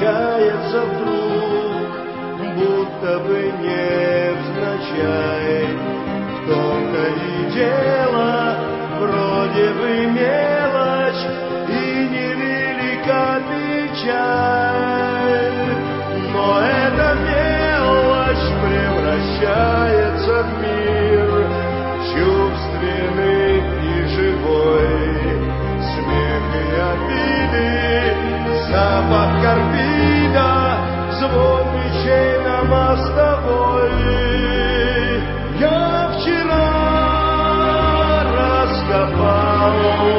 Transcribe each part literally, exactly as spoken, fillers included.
случается вдруг, будто бы невзначай. В том-то и дело, вроде бы мелочь, и невелика печаль. Но эта мелочь превращается в мир чувственный и живой. Смех и обиды, запах карбида, звон мечей на мостовой. Я вчера раскопал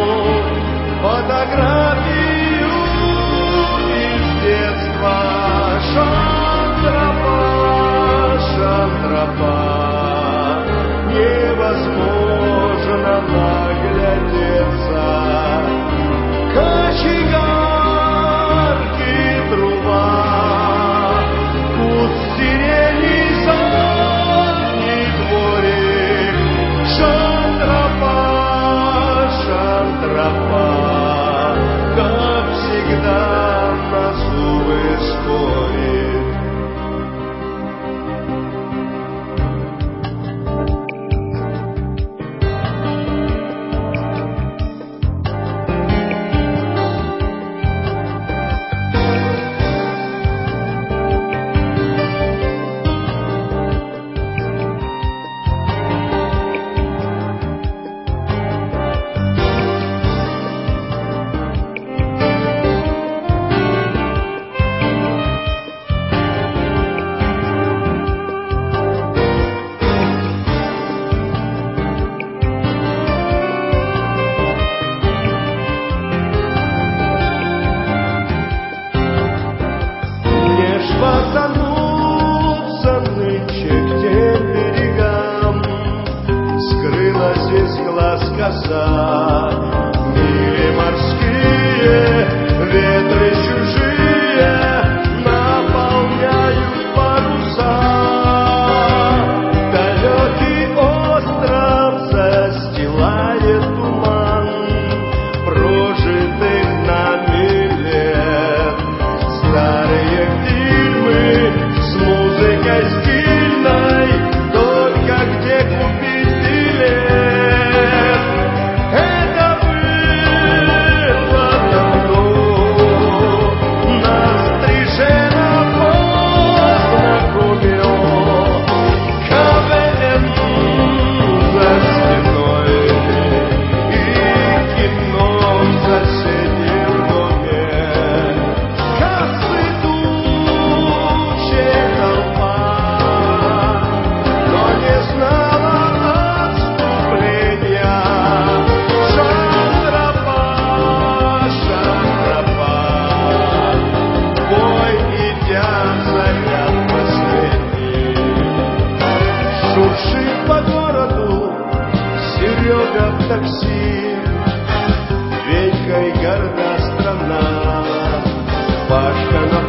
фотографию из детства. Шантропа, Шантропа, невозможно наглядеться. Кочегарки труба, куст сирени, задний дворик. Шантропа, Шантропа, как всегда на зубы спорит. Потянуться нынче к тем берегам, скрылась из глаз коса. Мили морские, ветры чужие наполняют паруса. Далекий остров застилает туман прожитых нами лет. Старые с музыкой стильной, только где купить билет? Это было давно, нас Стрижена познакомил. Кавелин за стеной и кино в соседнем доме. Кассы шуршит по городу Серега в такси. Венька и горда страна, Пашка на